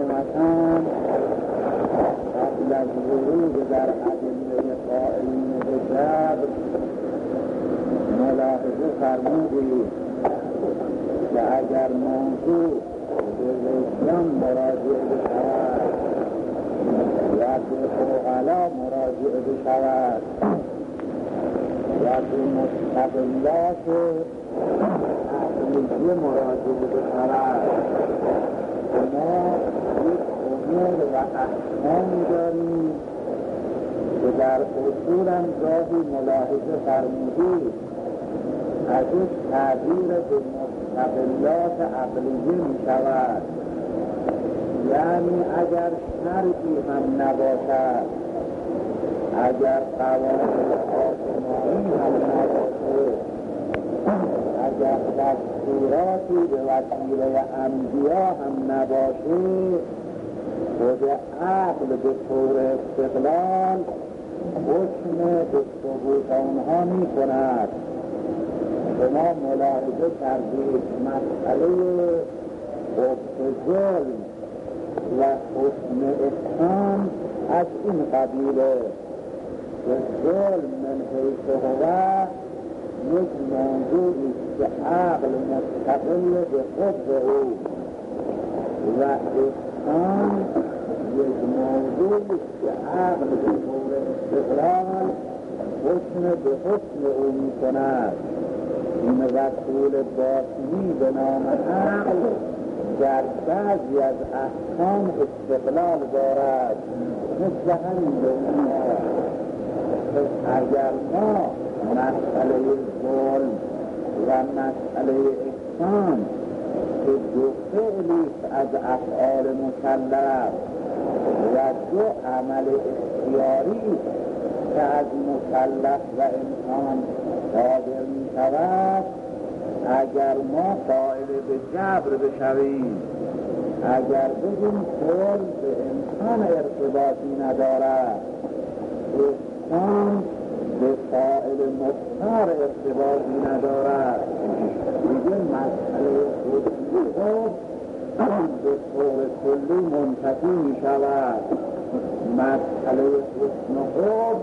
مقدمتاً قبل از ورود در ادله قائلین به جبر ملاحظه فرمودید که اگر موضوع به وجدان مراجعه بشود و به عقلا مراجعه بشود و به مستقلات عقلیه مراجعه بشود ما یک امور و احکامی داریم که در اصول هم گاهی ملاحظه فرمودید ازش تعبیر به مستقلات عقلیه می شود، یعنی اگر شرعی هم نباشد، اگر قواعد آسمانی هم نباشه، اگر دستوراتی به وسیله انبیا هم نباشه، خود عقل به طور استقلال حکم به ثبوت آنها می کند. شما ملاحظه کردید مسئله حکم ظلم و حکم احسان از این قبیله که ظلم من حیث هو یک موضوعی که عقل مستقل به خود او و احسان یک موضوعی که عقل به طور استقلال حکم به حکم او می کند. این رسول باطنی به نام عقل در بعضی از احکام استقلال دارد، مثل همین دنیا. اگر ما مسئله ظلم و مسئله احسان که دو فعلیست از افعال مکلف و دو عمل اختیاری که از مکلف و انسان قادر می شود، اگر ما قائل به جبر بشویم، اگر بگیم کل به انسان ارتباطی ندارد، انسان به فاعل مختار ارتباطی ندارد، دیگه مسئله حکمی خود به طور کلی منتفی می شود. مسئله حکم خود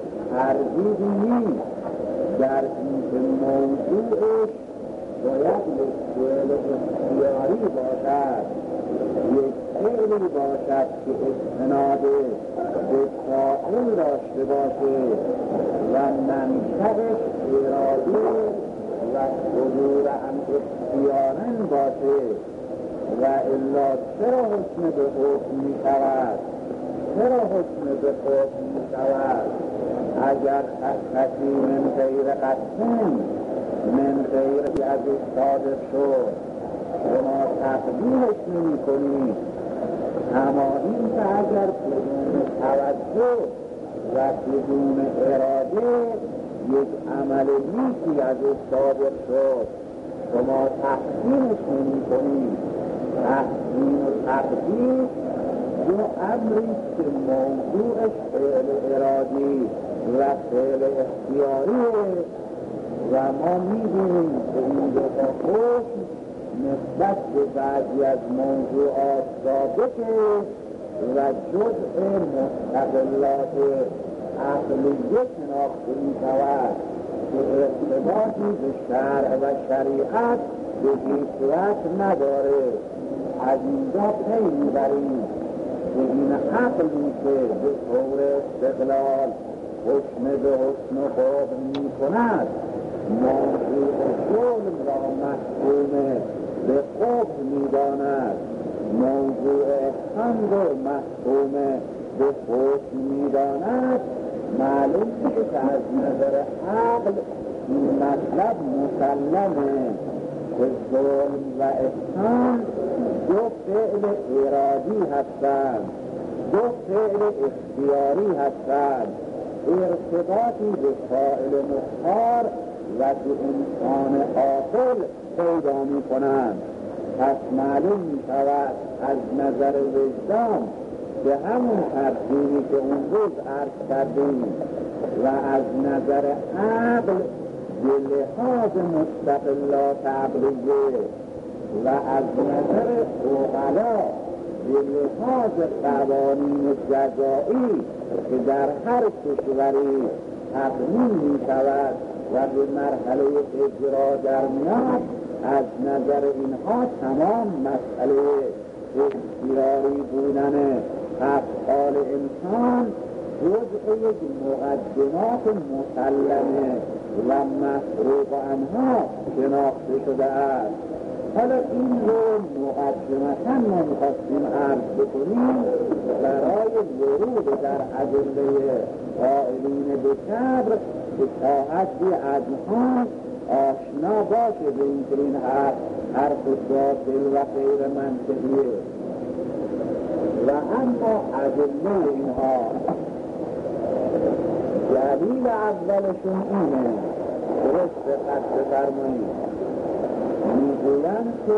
تردیدی نیست در اینکه موضوعش باید یک فعل اختیاری باشد، یک فعلی باشد که استناد به فاعل داشته باشه و منشأش ارادی و صدور عن اختیارن باشه، و الا چرا حکم به حکم می شود؟ چرا حکم به حکم می شود؟ اگر کسی من غیر قسم من غیر از صادق شد شما تقدیمش نمی کنید، اما این که اگر بدون توجه و بدون اراده یک عمل نیکی از صادق شد شما تقدیمش نمی کنید. تقدیم و تقدیم دو امریست که موضوعش فعل ارادی و فعل اختیاری و ما می‌بینیم که این دو تا حکم نسبت به بعضی از موضوعات ثابته و جزء مستقلات عقلیه شناخته می‌شود که ارتباطی به شرع و شریعت به هیچ وجه نداره. از اینجا پی می‌بریم که این عقلی که به طور استقلال حکم به حکم و حکم می کند موضوع ظلم را محکوم به حکم می داند، موضوع احسان را محکوم به حکم می داند، معلوم که از نظر عقل این مطلب مسلمه که ظلم و احسان دو فعل ارادی هستند، دو فعل اختیاری هستند، ارتباطی به فاعل مختار و به انسان عاقل پیدا می کنند. پس معلوم می شود از نظر وجدان به همون ترتیبی که اون روز عرض کردیم و از نظر عقل به لحاظ مستقلات عقلیه و از نظر عقلا به لحاظ قوانین جزایی که در هر کشوری تقنین می شود و به مرحله اجرا در میاد، از نظر اینها تمام مسئله اختیاری بودن افعال انسان جزء یک مقدمات مسلمه و مفروغ عنها شناخته شده است. حالا این رو مقدمتا ما می‌خواستیم عرض بکنیم برای ورود در ادله قائلین به کبر که تا حدی اذهان آشنا باشه به این که این حرف باطل و غیر منطقیه. و اما ادله اینها دلیل اولشون اینه، درست قصد فرمایید، میگویند که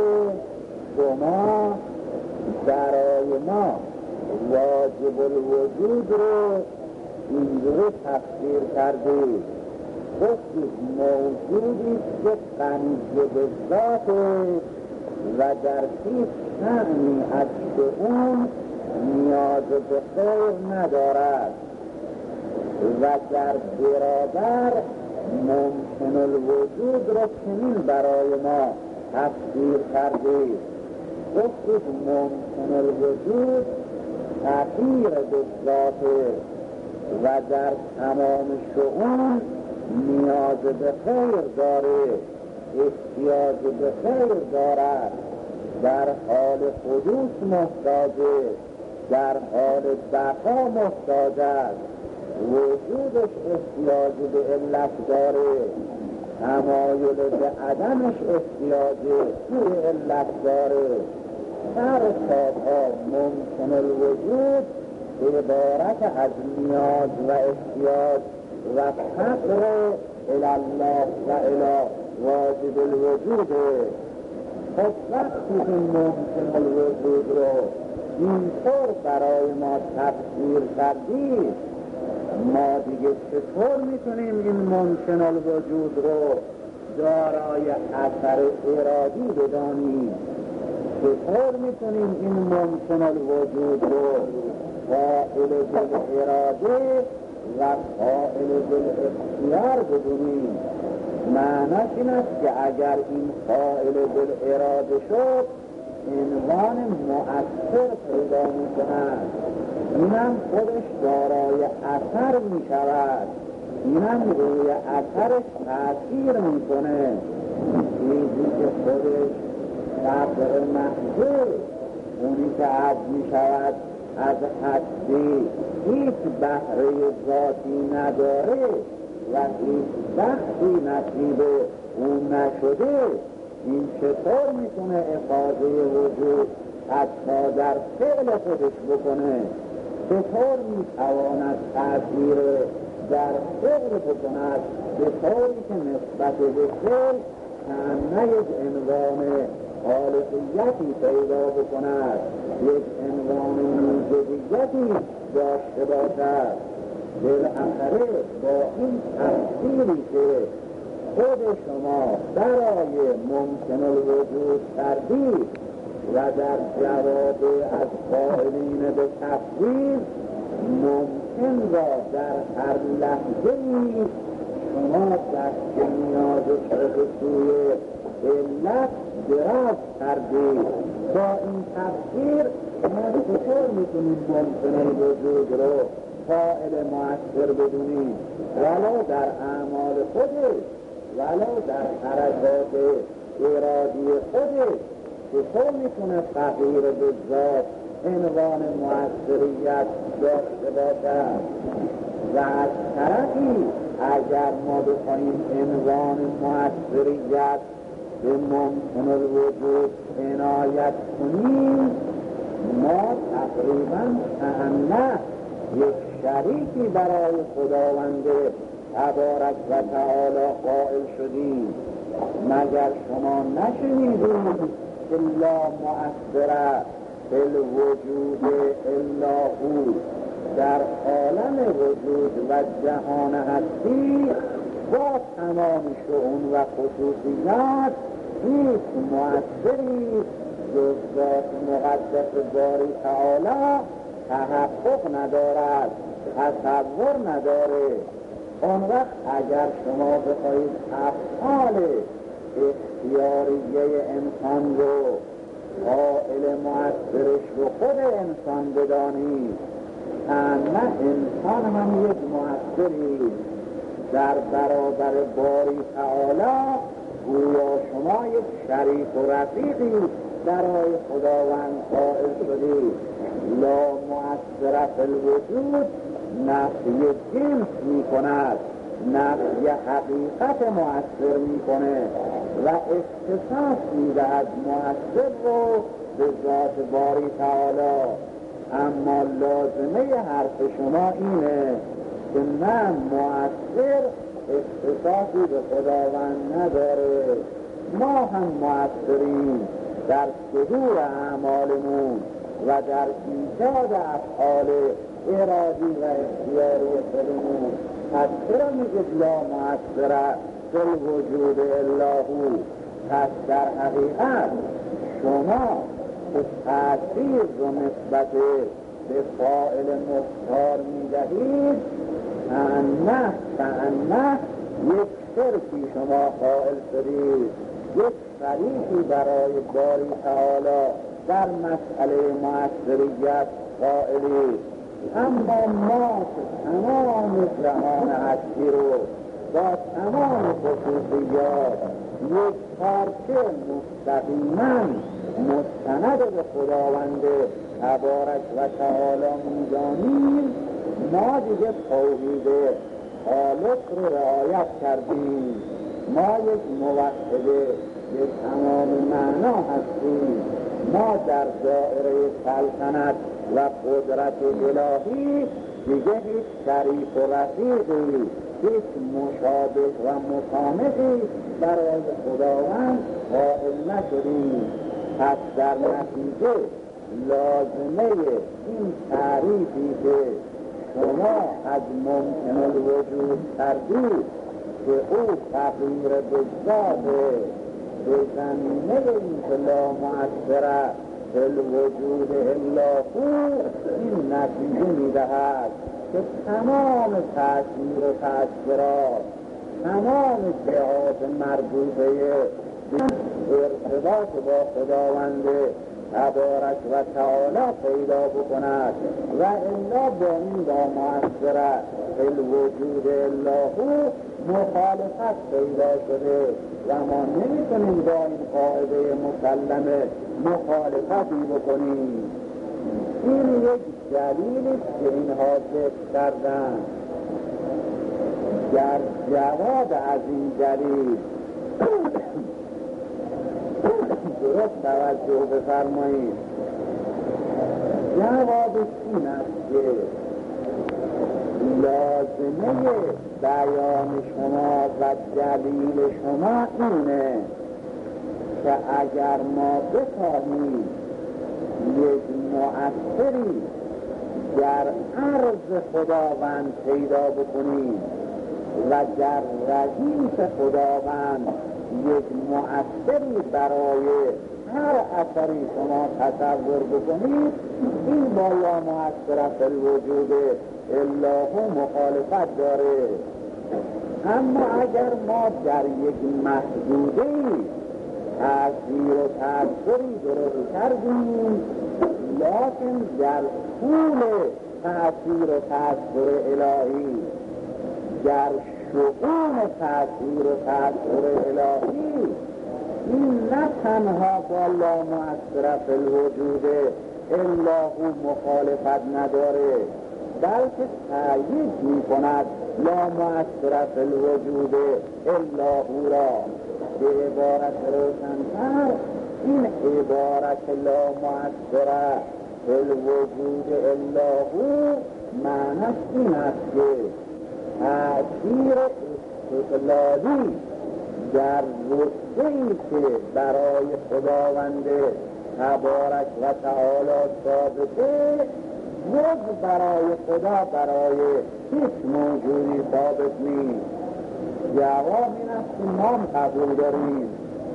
شما برای ما واجب الوجود رو اینجوری تفسیر کردید، گفتید موجودی که غنی به ذاته و در هیچ شأنی از شؤون نیاز به خیر ندارد و در برابر ممکن الوجود را چنین برای ما تفسیر کردید، گفتید ممکن الوجود تغییر به ذاته و در تمام شؤون نیاز به خیر داره، احتیاج به خیر دارد، در حال حدوث محتاجه، در حال بقا محتاج است، وجودش احتیاج به علت داره، تمایل به عدمش احتیاج به علت داره. سر تاها ممکن الوجود عبارت از نیاز و احتیاج و فقر الالله و الی واجب الوجوده. خب وقتی این ممکن الوجود رو اینطور برای ما تفسیر کردید، ما دیگه چطور میتونیم این ممکن الوجود رو دارای اثر ارادی بدانیم؟ چطور میتونیم این ممکن الوجود رو قائل بالاراده و قائل بالاختیار بدونیم؟ معناش این است که اگر این قائل بالاراده شد عنوان مؤثر پیدا میکند، اینم خودش دارای اثر میشود، اینم روی اثرش تأثیر میکنه. چیزی که خودش تفسیر محضه، اونی که عد میشود از هستی، هیچ بهره ذاتی نداره و هیچ بخشی نصیب اون نشده، این چطور میتونه افاده وجود حتی در فعل خودش بکنه؟ چطور میتواند تأثیر در فعل بکند به طوری که نسبت به فعل نه یک عنوان خالقیتی پیدا بکند، یک عنوان موجودیتی داشته باشد؟ بالاخره با این تفسیری که خود شما برای ممکن الوجود کردید و در جواب از قائلین به تفسیر ممکن را در هر لحظه‌ای شما دست نیازش به سوی علت دراز کردید، با این تفسیر ما چطور میتونیم ممکن الوجود رو فاعل مؤثر بدونیم؟ ولو در اعمال خودش، ولو در حرکات ارادی خودش چطور میتونه تغییر به ذات عنوان مؤثریت داشته باشد؟ و از طرفی اگر ما بخواهیم عنوان مؤثریت به ممکن الوجود عنایت کنیم، ما تقریبا کأنه یک شریکی برای خداوند تبارک و تعالی قائل شدیم. مگر شما نشنیدید که لا مؤثر فی الوجود الا هو، در عالم وجود و جهان هستی با تمام شؤون و خصوصیات هیچ مؤثری جز ذات مقدس باری تعالی تحقق ندارد، تصور نداره. اون وقت اگر شما بخواهید افعال اختیاریه انسان رو، قائل مؤثرش رو خود انسان بدانید، نه انسان هم یک مؤثری در برابر باری تعالی، گویا شما یک شریک و رفیقی برای خداوند قائل شدید. لا مؤثر فی الوجود نفی جنس می کند، نفی حقیقت مؤثر می کنه و اختصاص می دهد مؤثر رو به ذات باری تعالی. اما لازمه حرف شما اینه که من مؤثر اختصاصی به خداوند نداره، ما هم مؤثریم در صدور اعمالمون و در ایجاد افعال ارادی و اختیاری خودمون. پس چرا میگه لا مؤثر فی الوجود الا هو؟ پس در حقیقت شما که تأثیر رو نسبت به فاعل مختار میدهید، تعنه یک شرکی شما قائل شدید، یک شریکی برای باری تعالی در مسئله مؤثریت قائلی. اما ما تمام جهان هستی رو با تمام خصوصیات یک پارچه مستقیما مستند به خداوند تبارک و تعالی می‌دانیم، ما دیگه توحید خالق رو رعایت کردیم. ما یک موحده به تمام معنا هستیم. ما در دائره سلطنت و قدرت الهی دیگه هیچ شریک و رفیقی، هیچ مشابه و مخالفی برای خداوند قائل نشدیم. پس در نتیجه لازمه این تعریفی که شما از ممکن الوجود کردید که او تغییر بجزاده به زمینه این که لا مؤثر فی الوجود الا هو، این نتیجه میدهد که تمام تأثیر و تأثیرات، تمام جهات مربوطه ارتباط با خداوند تبارک و تعالی پیدا بکند و الا با این لا مؤثر فی الوجود الا هو مخالفت پیدا شده و ما نمی‌تونیم با این قاعده مسلمه مخالفتی بکنیم. این یک دلیلی که اینها ذکر کردن. در جواب از این دلیل درست توجه بفرمایید. جوابش این است که لازمه بیان شما و دلیل شما اینه که اگر ما بخواهیم یک مؤثری در عرض خداوند پیدا بکنیم و در ردیف خداوند یک مؤثری برای هر اثری شما تصور بکنید، این با لا مؤثر فی الوجود الا هو مخالفت داره. اما اگر ما در یک محدوده تأثیر و تأثیری درست کردیم، لیکن در طول تأثیر و تأثیر الهی، در شؤون تأثیر و تأثیر الهی، این نه تنها با لا مؤثر فی الوجود الا هو مخالفت نداره، بلکه تأیید می کند لا مؤثر فی الوجود الا هو را. به عبارت روشن‌تر این عبارت لا مؤثر فی الوجود الا هو معنیش این است که تأثیر استقلالی در رتبه‌ای که برای خداوند تبارک و تعالی ثابته، جز برای خدا برای هیچ موجودی ثابت نیست. جواب این است که ما قبول داریم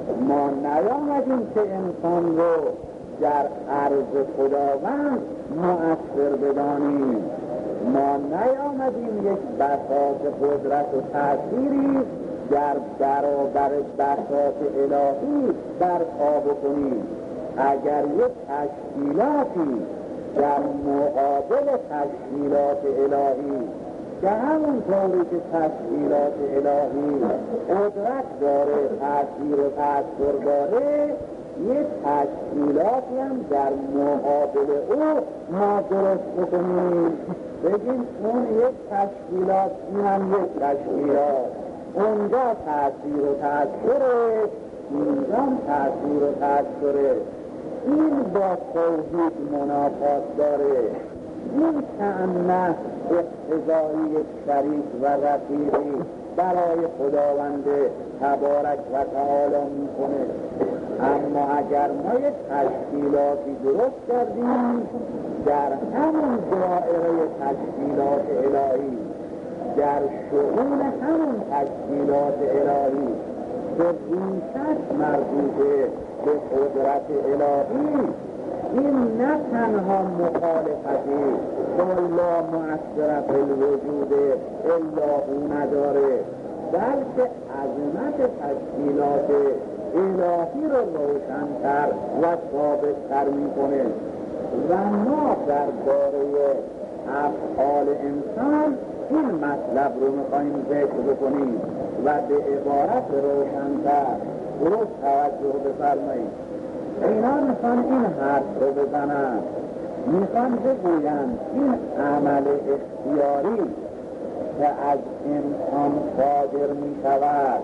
ما نیامدیم که انسان رو در عرض خداوند مؤثر بدانیم. ما نیامدیم یک بساط قدرت و تأثیری در برابر بساط الهی برپا بکنیم. اگر یک تشکیلاتی در مقابل تشکیلات الهی که همون طوری که تشکیلات الهی قدرت داره، تأثیر و تأثیر داره، یک تشکیلاتی هم در مقابل او ما درست بکنیم. بگیم اون یک تشکیلات، این هم یک تشکیلات، اونجا تأثیر و تأثیره، اینجا تأثیر و تأثیره. این با توحید منافات داره. این تأمه اقتضایی شریک و رفیقی برای خداوند تبارک و تعالی میکنه. اما اگر ما یک تشکیلاتی درست کردیم در همون دائره تشکیلات الهی، در شؤون همون تشکیلات الهی که ریشش مربوطه به قدرت الهی، این نه تنها مخالفتی لا مؤثر فی الوجود الا او نداره، بلکه عظمت تشکیلات الهی رو روشن‌تر و ثابت‌تر میکنه. و ما درباره افعال انسان این مطلب رو میخواییم ذکر بکنیم و به عبارت روشن‌تر درست توجه بفرمایید. اینا میخوان این حرف رو بزنن، میخوان بگویند این عمل اختیاری که از انسان صادر میشود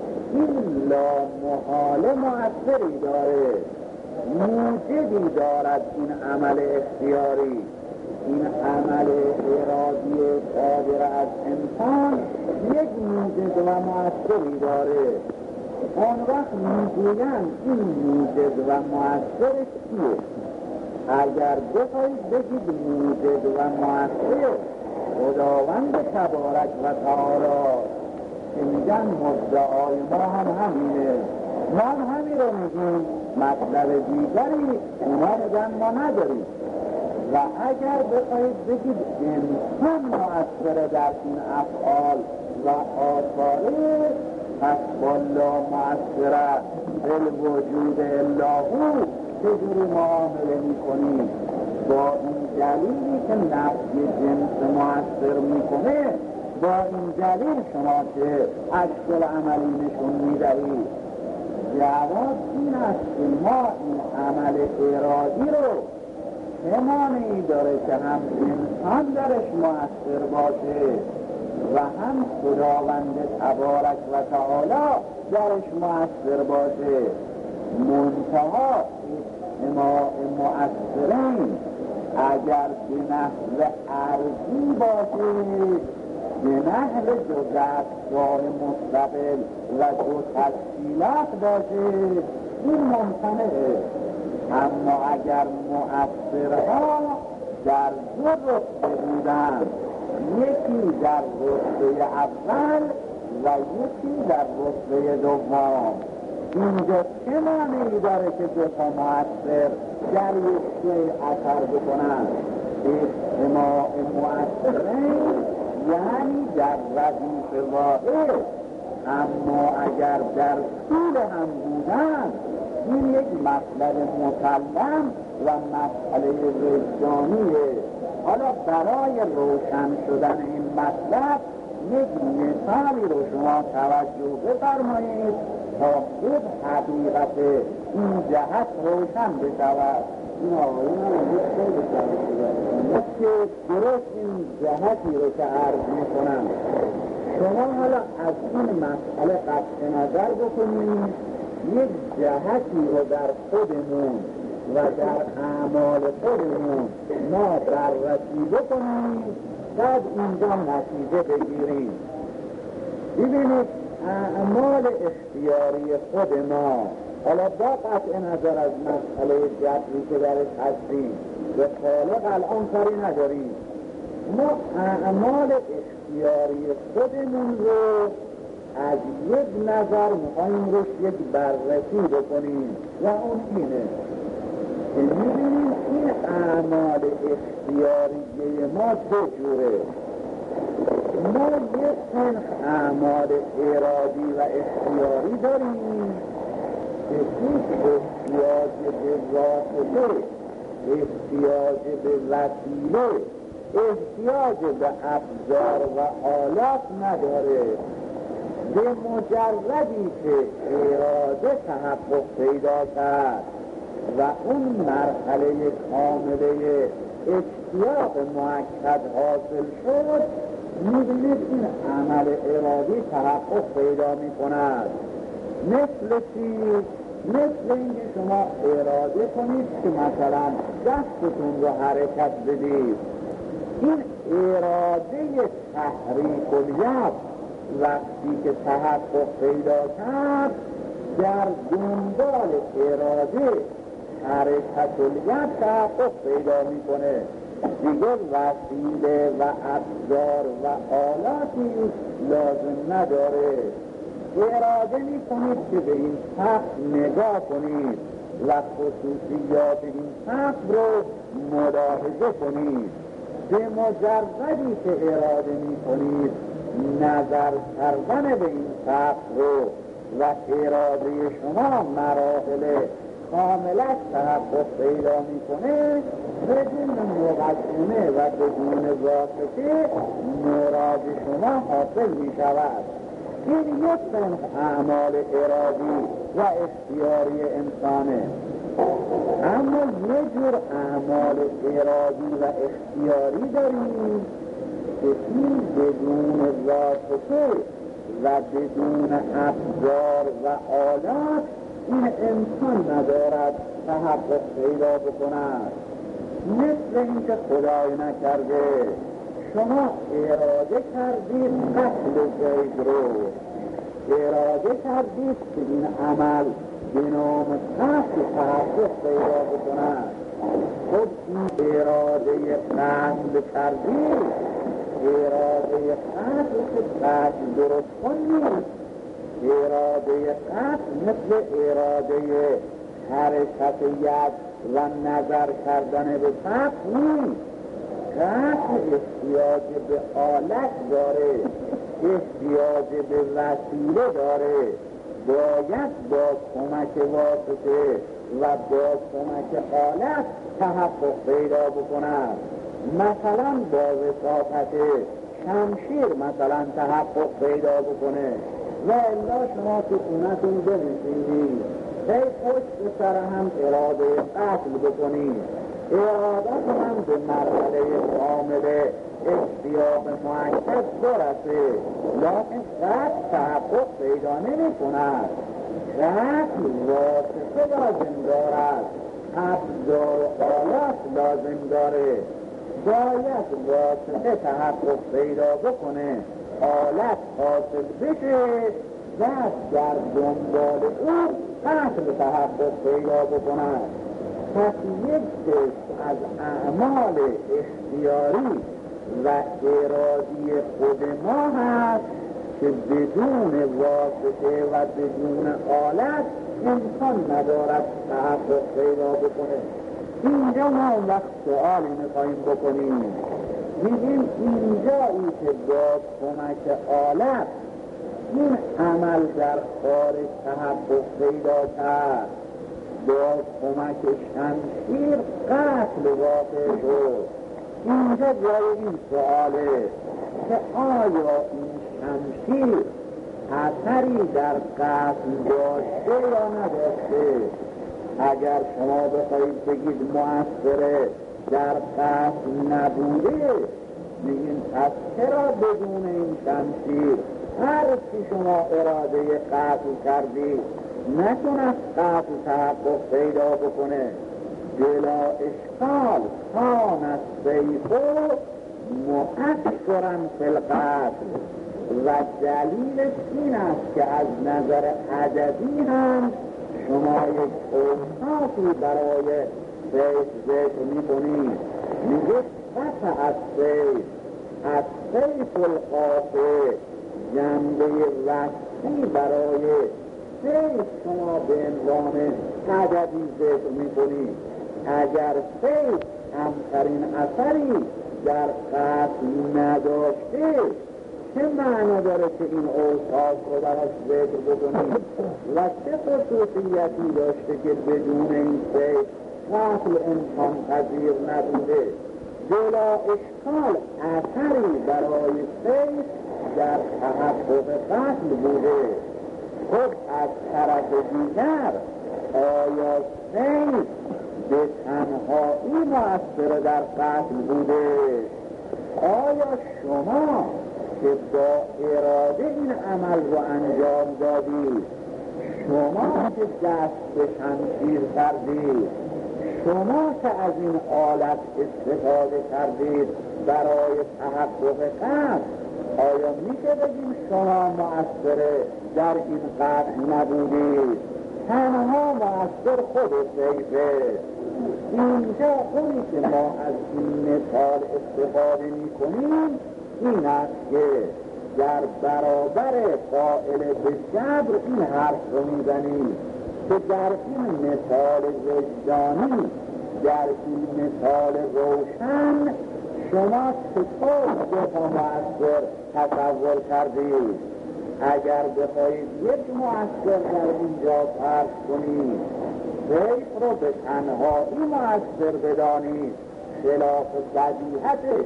این لامحاله مؤثری داره، موجبی دارد. این عمل اختیاری، این عمل ارادی صادر از انسان یک موجب و مؤثری داره. آن وقت میگویند این موجب و مؤثر چیه؟ اگر بخواهید بگید موجب و مؤثر خداوند تبارک و تعالی، که میگن مدعای ما هم همینه، ما هم همین رو میگیم، مطلب دیگری اونا میگن ما نداریم. و اگر بخواهید بگید انسان مؤثر در این افعال و آثاره، پس والا مؤثره بالوجود الا هو چجوری معامله میکنیم؟ با این دلیلی که نفی جنس مؤثر میکنه، با این دلیل شما که اشکال عملی نشون میدهید. جواب این است که ما این عمل ارادی رو چه مانعی داره که هم انسان درش مؤثر باشه و هم خداوند تبارک و تعالی درش مؤثر باشه. منتها اجتماع مؤثرین اگر به نحو ارضی باشه، به نحو دو دستگاه مستقل و دو تشکیلات باشه، این ممکنه. اما اگر مؤثرها در دو رتبه بودن، یکی در رتبه اول و یکی در رتبه دوم، اینجا چه معنی داره که دو تا مؤثر در یک شیء اثر بکنن؟ اجتماع مؤثرین یعنی در ردیف واحد. اما اگر در طول هم بودن، این یک مسئله مسلم و مسئله وجدانیه. حالا برای روشن شدن این مطلب یک مثالی رو شما توجه بفرمایید تا خود حقیقت این جهت روشن بشود. این آقایون هم یک خیلی شده که درست این جهتی رو که عرض میکنم، شما حالا از این مسئله قطع نظر بکنید، یک جهتی رو در خودمون و در اعمال خودمون ما بررسی بکنیم، بعد اینجا نتیجه بگیریم. ببینید اعمال اختیاری خود ما، حالا با قطع نظر از مسئله جبری که درش هستیم، به خالق الان کاری نداریم. ما اعمال اختیاری خودمون رو از یک نظر میخواییم روش یک بررسی بکنیم و اون اینه که میبینیم این اعمال اختیاریه ما دو جوره. ما یک صنف اعمال ارادی و اختیاری داریم که هیچ احتیاج به واسطه، احتیاج به وسیله، احتیاج به ابزار و آلات نداره. به مجردی که اراده تحقق پیدا کرد و اون مرحله کامله اشتیاق مؤکد حاصل شد، می‌بینید این عمل ارادی تحقق پیدا می‌کند. مثل چی؟ مثل اینکه شما اراده کنید که مثلا دستتون رو حرکت بدید. این اراده تحریک الید وقتی که تحقق پیدا کرد، در دنبال اراده حرکت الید تحقق پیدا میکنه. دیگه وسیله و ابزار و آلاتی لازم نداره. اراده میکنید که به این سقف نگاه کنید و خصوصیات این سقف رو ملاحظه کنید. به مجردی که اراده میکنید نظر کردن به این سقف رو و اراده شما مراحل کاملش تحقق پیدا میکنه، بدون مقدمه و بدون واسطه مراد شما حاصل میشود. این یک صنف اعمال ارادی و اختیاری انسانه. اما یه جور اعمال ارادی و اختیاری داریم که این بدون واسطه و بدون ابزار و آلات این انسان ندارد تحقق پیدا بکند. مثل اینکه خدای نکرده شما اراده کردید قتل زید رو، اراده کردید که این عمل به نام قتل تحقق پیدا بکند. خود این اراده قتل کردید، اراده قتل که قتل درست کنید. اراده قتل مثل اراده حرکت ید و نظر کردن به سقف نیست. قتل احتیاج به آلت داره، احتیاج به وسیله داره. باید با کمک واسطه و با کمک آلت تحقق پیدا بکند. مثلا با وساطت شمشیر مثلا تحقق پیدا بکنه و الا شما تو خونتون بنشینید هی پشت سر هم اراده قتل بکنید، ارادت هم به مرحله کامل اشتیاق مؤکد برسه، لیکن قتل تحقق پیدا نمی کند. قتل واسطه لازم دارد، ابزار و آلات لازم داره. باید واسطه تحقق پیدا بکنه، آلت حاصل بشه و در دنبال اون قتل تحقق پیدا بکنه. پس یک قسم از اعمال اختیاری و ارادی خود ما هست که بدون واسطه و بدون آلت امکان ندارد تحقق پیدا بکنه. اینجا ما وقت سؤالی میخواییم بکنیم، میگیم اینجایی که با کمک آلت این عمل در خارج تحقق پیدا کرد، با کمک شمشیر قتل واقع شد. اینجا جای این سؤاله که آیا این شمشیر اثری در قتل داشته یا نداشته؟ اگر شما بخواهید بگید مؤثره در قتل نبوده، میگین پس چرا بدون این شمشیر هر چی شما اراده قتل کردید نتونست قتل تحقق پیدا بکنه؟ بلا اشکال کان السیف مؤثرا فی القتل. و دلیلش این است که از نظر عددی هم شما یک اوصافی برای سیف ذکر میکنید، میگه قطع السیف، السیف القاطع جنبه رسمی برای سیف شما به عنوان عددی ذکر میکنید. اگر سیف کمترین اثری در قتل نداشته، چه معنا داره که این اوصاف رو براش ذکر بکنید و چه خصوصیتی داشته که بدون این سیف قتل امکان پذیر نبوده؟ بلا اشکال اثری برای سیف در تحقق قتل بوده. خب از طرف دیگر آیا سیف به تنهایی مؤثر در قتل بوده؟ آیا شما که با اراده این عمل رو انجام دادید، شما که دست به شمشیر کردید، شما که از این آلت استفاده کردید برای تحقق قتل، آیا میشه بگیم شما مؤثر در این قتل نبودید؟ تنها مؤثر خود سیفه. اینجا اونی که ما از این مثال استفاده میکنیم این است که در برابر قائل به جبر این حرف رو میزنیم که در این مثال وجدانی، در این مثال روشن، شما چطور دو مؤثر تصور کردید؟ اگر بخواهید یک مؤثر در اینجا فرض کنید، سیف رو به تنهایی مؤثر بدانید، خلاف بدیهته.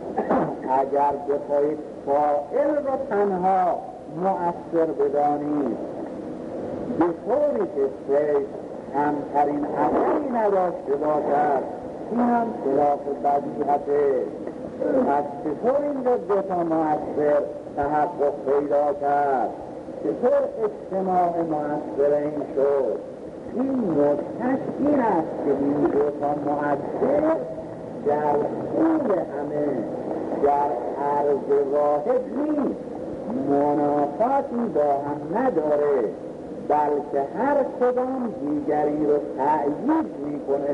اگر بخواهید فاعل رو تنها مؤثر بدانید، به طوری که سیف کمترین اثری نداشته باشد، این هم خلاف بدیهته. پس چطور این دو تا مؤثر تحقق پیدا کرد؟ چطور اجتماع مؤثر این شد؟ این نکته‌اش این است که این دو تا مؤثر در طول همه در عرض واحد نیست، منافاتی با هم نداره، بلکه هر کدام دیگری رو تأیید میکنه.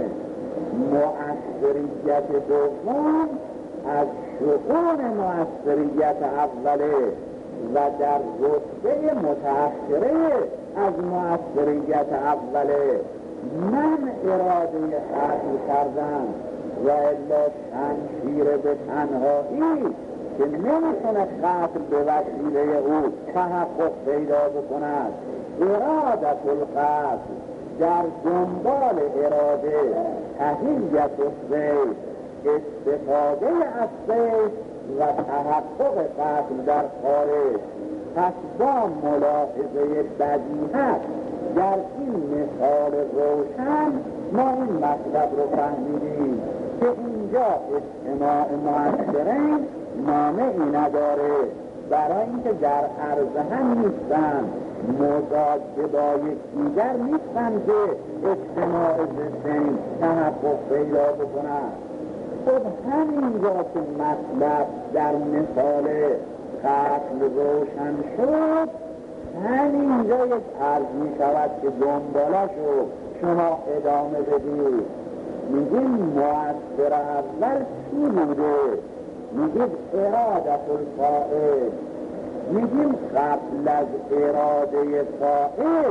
مؤثریت دوم از شؤون مؤثریت اوله و در رتبه متأخره از مؤثریت اوله. من اراده قتل کردم و الا شمشیر به تنهایی که نمیتونه قتل به وسیله او تحقق پیدا بکند. ارادت القتل در دنبال اراده تحییت السیف، استفاده از سیف و تحقق قتل در خارج. پس با ملاحظه بدیهت در این مثال روشن ما این مطلب رو فهمیدیم که اینجا اجتماع مؤثرین مانعی نداره، برای اینکه در عرض هم نیستن، مضاد با یکدیگر نیستن که اجتماع ضدین تحقق پیدا بکنن. خب همینجا که مطلب در مثال قتل روشن شد، همینجا یک عرض می شود که دنبالش رو شما ادامه بدید. میگیم مؤثر اول چی بوده؟ میگیم ارادت الفاعل. میگیم قبل از اراده فاعل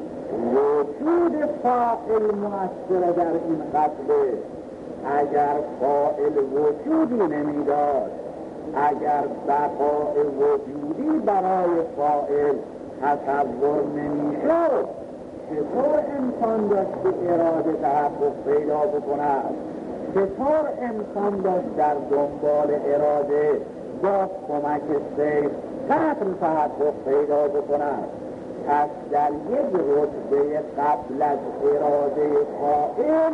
وجود فاعل مؤثر در این قتله. اگر فاعل وجودی نمیداد، اگر بقاء وجودی برای فاعل تصور نمیشد، چطور امکان داشت که اراده تحقق پیدا بکند؟ چطور امکان داشت در دنبال اراده با کمک سیف قتل تحقق پیدا بکند؟ پس در یک رتبه قبل از اراده فاعل،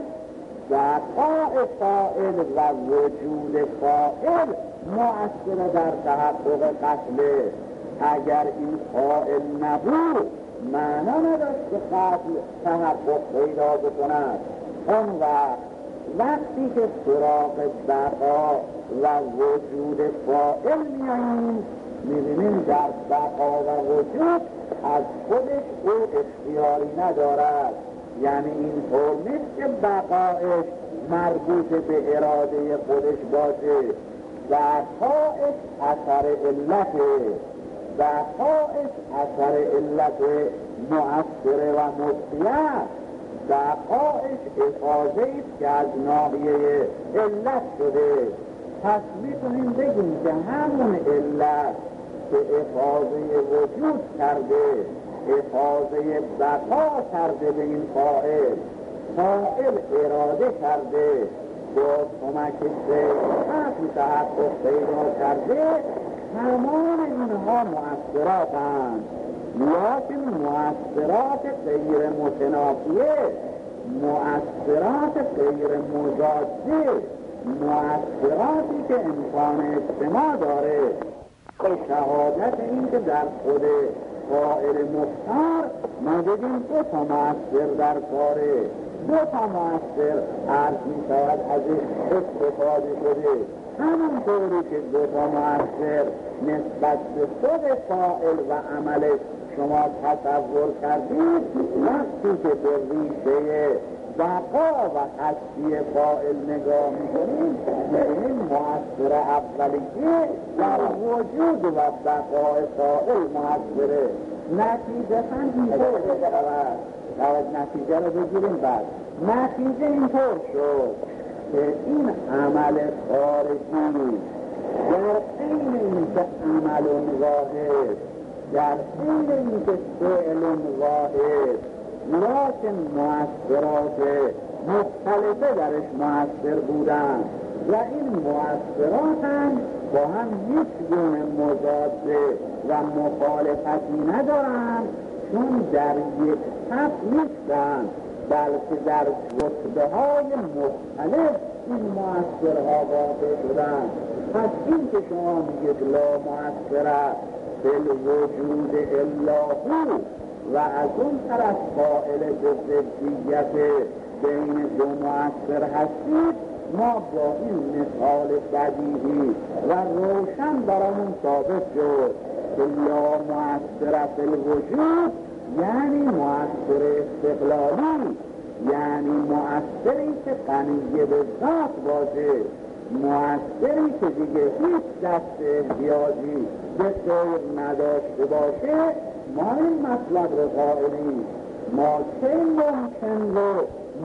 بقاء فاعل و وجود فاعل مؤثر در تحقق قتله. اگر این فاعل نبود، معنا نداشت که قتل تحقق پیدا بکند. اون وقتی که سراغ بقا و وجود فاعل میاییم، میبینیم در بقا و وجود از خودش او اختیاری ندارد. یعنی این طور نیست که بقایش مربوط به اراده خودش باشه، بقایش اثر علته. بقایش اثر علت مؤثره و مبقیه، بقایش افاظه است که از ناحیه علت شده. پس میتونیم بگیم که همون علت که افاظه وجود کرده، افاظه بقا کرده به این فاعل، فاعل اراده کرده با کمک صحت تحقق پیدا کرده، تمام اینها مؤثراتند، لیکن مؤثرات غیر متنافیه، مؤثرات غیر مضاده، مؤثراتی که امکان اجتماع داره. شهادت این که در خود فاعل مختار ما بگیم دو تا مؤثر در کاره، دو تا مؤثر عرض می شود ازش استفاده شده، همونطوری که دو تا مؤثر نسبت به خود فاعل و عملش شما تصور کردید، وقتی که به ریشه بقا و هستی فاعل نگاه میکنیم این مؤثر اولیه در وجود و بقای فاعل مؤثره. نتیجه اینطور شود، نتیجه رو بگیریم بعد. نتیجه اینطور شد که این عمل خارجی در عین اینکه عمل واحد، در عین اینکه فعل واحد، لیکن مؤثرات مختلفه درش مؤثر بودن و این مؤثرات هم با هم هیچ گونه مضاده و مخالفتی ندارن، چون در یک صف نیستن، بلکه در رتبه های مختلف این مؤثرها واقع شدن. پس این که شما میگید لا مؤثره فی الوجود الا هو و از اون طرف قائل به ضدیت بین دو مؤثر هستید، ما با این مثال بدیهی و روشن برامون ثابت شد که لا مؤثر فی الوجود یعنی مؤثر استقلالی، یعنی مؤثری که غنی به ذات باشه، مؤثری که دیگه هیچ دست احتیاجی به غیر نداشته باشه. ما این مطلب رو قائلیم، ما چه ممکن رو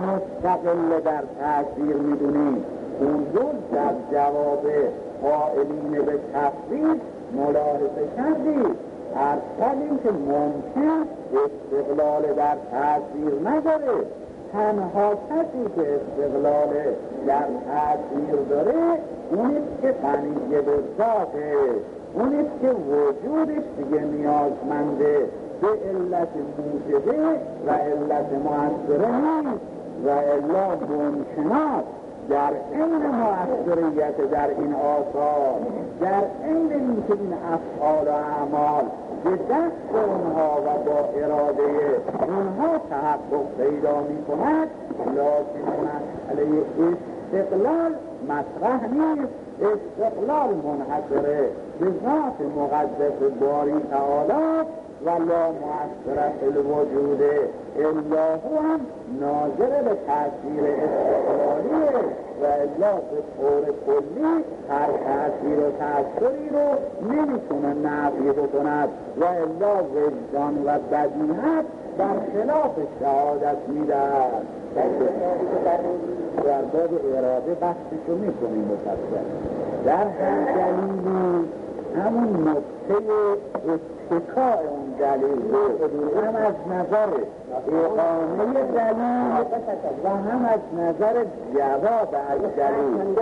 مستقل در تأثیر میدونیم. اون روز در جواب قائلین به تفسیر ملاحظه کردیم، عرض کردیم که ممکن استقلال در تأثیر نداره. تنها کسی که استقلال در تأثیر داره اونیست که غنی به ذاته، اونیست که وجودش دیگه نیازمنده به علت موجبه و علت مؤثره نیست و الا ممکنات در عین مؤثریت در این آثار، در عین اینکه این افعال و اعمال به دست اونها و با اراده اونها تحقق پیدا می کند، لیکن مسئله استقلال مطرح نیست. استقلال منحصره به ذات مقدس باری تعالی و لا مؤثر فی الوجود الا هو هم ناظر به تأثیر استقلالیه و الا به طور کلی هر تأثیر و تأثیری رو نمیتونه نفی بکند و الا وجدان و بدیهت در خلاف شهادت میدهد. در باب اراده بحثشو میکنیم مفصل. در هر دلیلی همون نقطه اتکاء اون دلیل هم از نظر اقامه دلیل و هم از نظر جواب از دلیل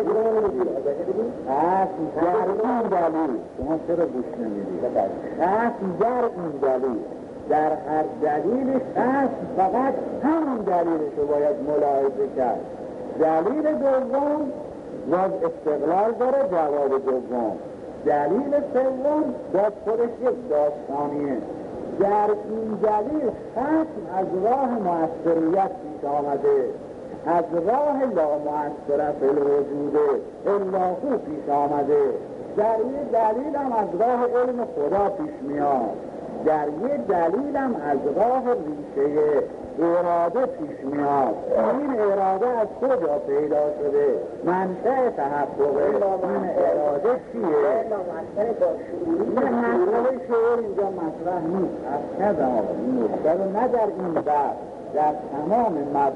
اصل در این دلیل، شما چرا گوش نمیدید؟ اصل در این دلیل، در هر دلیلش اصل فقط همون دلیلش رو باید ملاحظه کرد. دلیل دوم باز استقلال داره، جواب دوم. دلیل سوم باز خودش یک داستانیه. در این دلیل ختم از راه مؤثریت پیش آمده، از راه لا مؤثر فی الوجود الا هو پیش آمده. در یه دلیل هم از راه علم خدا پیش میاد، در یه دلیل هم از راه ریشه اراده پیش میاد. این اراده از کجا پیدا شده؟ منشأ تحقق این اراده چیه؟ نه مسئله شعور اینجا مطرح نیست. از کذا این نکته رو نه در این بحث، در تمام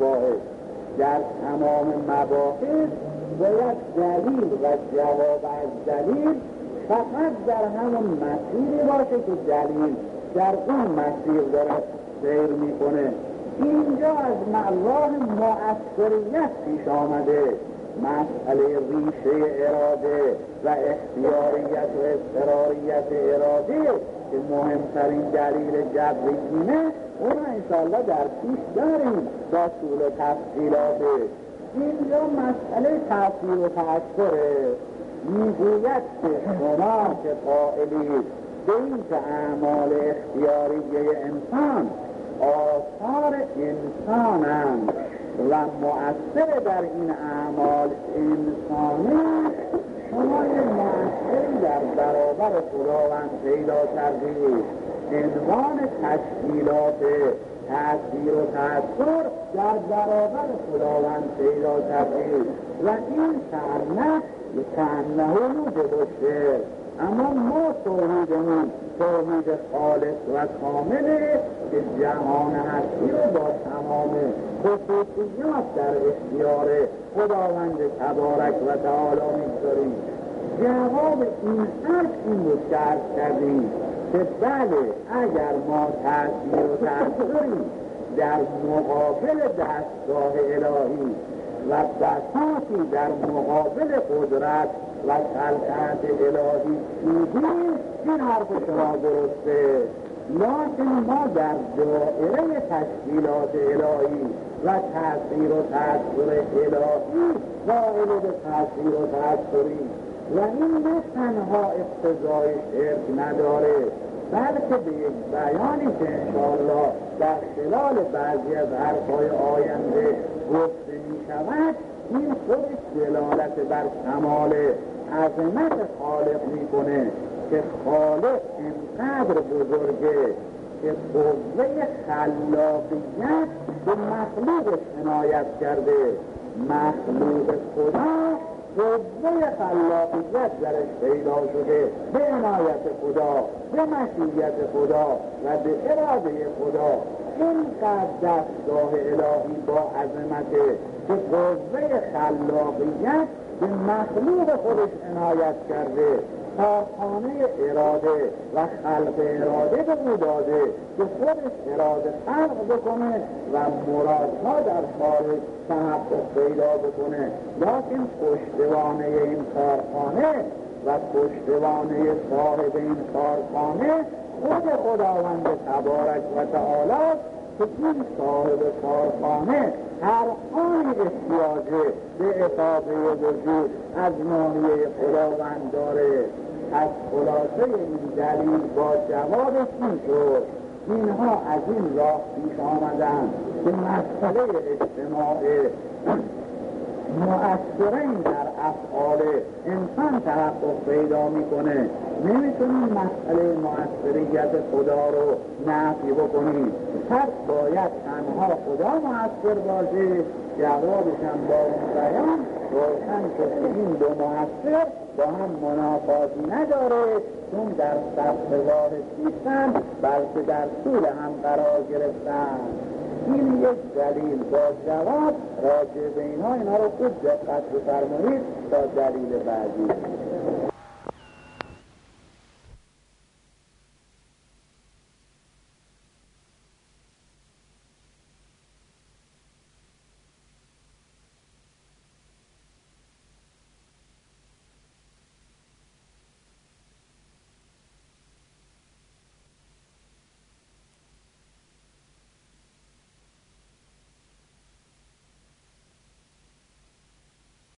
مباحث باید دلیل و جواب از دلیل فقط در همون مسیری باشه که دلیل در اون مسیر داره سیر میکنه. اینجا از راه مؤثریت پیش آمده. مسئله ریشه اراده و اختیاریت و اضطراریت اراده که مهمترین دلیل جبری اینه، اون انشاءالله در پیش داریم با طول تفصیلاته. اینجا مسئله تأثیر و تأثره. میگوید که شما که قائلید به این که اعمال اختیاریه انسان آثار انسانند و مؤثر در این اعمال انسانی، شما یه مؤثری در برابر خداوند پیدا کردید. عنوان تشکیلات تأثیر و تأثر در برابر خداوند پیدا کردید و این تعنه موجب الشعر. اما ما توحیدمون توحید خالص و کامله که جهان هستی رو با تمام خصوصیات در اختیار خداوند تبارک و تعالی می‌گذاریم. جواب این حرف این رو درک کردیم که بله، اگر ما تأثیر و تأثری در مقابل دستگاه الهی و بساطی در مقابل قدرت و سلطنت الهی دیدیم، این حرف شما درسته. لیکن ما در دائره تشکیلات الهی و تأثیر و تأثیر الهی قائل به تأثیر و تأثری و این نه تنها اقتضای شرک نداره، بلکه به یک بیانی که انشاءالله در خلال بعضی از حرفهای آینده گفته می شود، این خودش دلالت بر کمال عظمت خالق میکنه که خالق اینقدر بزرگه که قوه خلاقیت به مخلوقش عنایت کرده. مخلوق خدا قوه خلاقیت درش پیدا شده به عنایت خدا، به مشیت خدا و به اراده خدا. اینقدر دستگاه الهی با عظمته که قوه خلاقیت به مخلوق خودش عنایت کرده، کارخانه اراده و خلق اراده به او داده که خودش اراده خلق بکنه و مرادها در خارج تحقق پیدا بکنه. لیکن پشتوانه این کارخانه و پشتوانه صاحب این کارخانه خود خداوند تبارک و تعالی که این صاحب کارخانه هر آنی احتیاجه به افاده وجود از ناحیه خداوند داره. از خلاصه این دلیل با جوابش این شد اینها از این راه پیش آمدن که مسئله اجتماع مؤثرین در افعال انسان تحقق پیدا میکنه. نمیتونیم مسئله مؤثریت خدا رو نفی بکنیم، پس باید تنها خدا مؤثر باشه. جوابش هم با اون بیان روشن شد که این دو مؤثر با هم منافاتی نداره، چون در صف واحد نیستن بلکه در طول هم قرار گرفتن. این یک دلیل با جواب راجع به اینها رو خوب دقت بفرمایید تا دلیل بعدی.